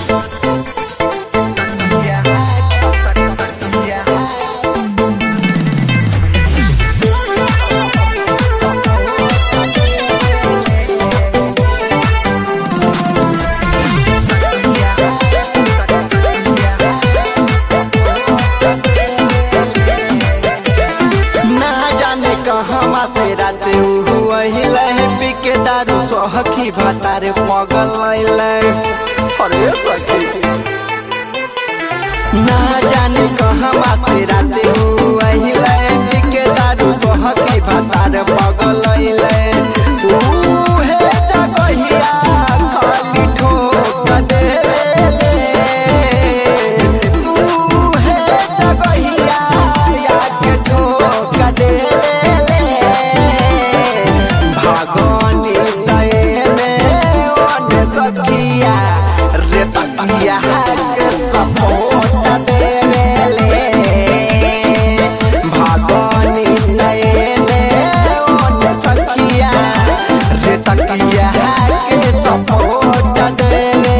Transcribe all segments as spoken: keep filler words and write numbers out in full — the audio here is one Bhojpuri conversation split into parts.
सखी भतारे पगल अरे सखी ना जाने कहाँ से राते के दारू सखी भतारे पगल जगहिया खाली ठोक देले जगहिया के ठोक देले भागनी सखिया रे तकिया के सपोर्ट देले भागनी नयने ओन सखिया रे तकिया के सपोर्ट देले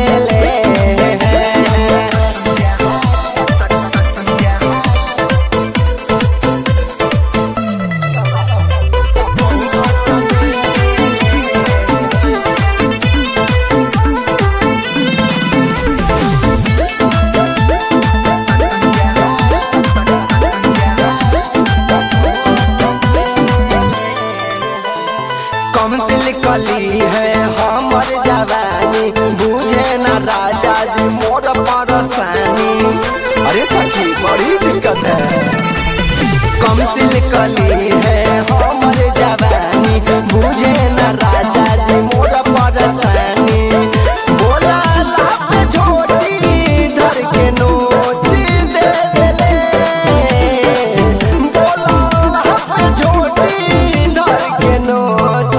कली है हमर जवानी बुझे न राजा जी मोर परेशानी अरे सखी बड़ी दिक्कत है कम सिल कली है हमर जवानी बुझे न राजा जी मोर परेशानी बोला लाभ छोटी धर के नोच दे देले बोला लाभ छोटी धर के नोच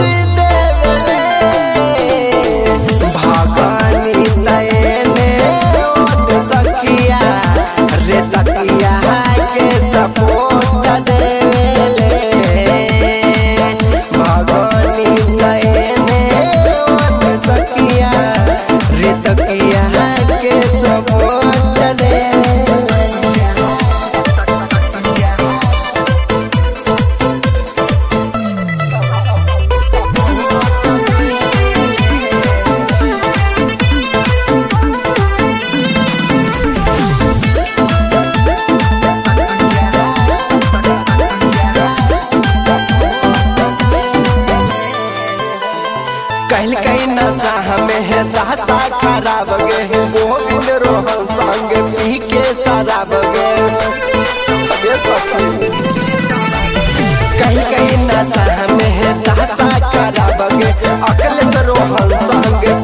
कहल कई नशा हमें है दासा खराब गे गोविंद रोहन संग पी के शराब गे कहल कई नशा हमें है दासा खराब गे अकल रोहन संग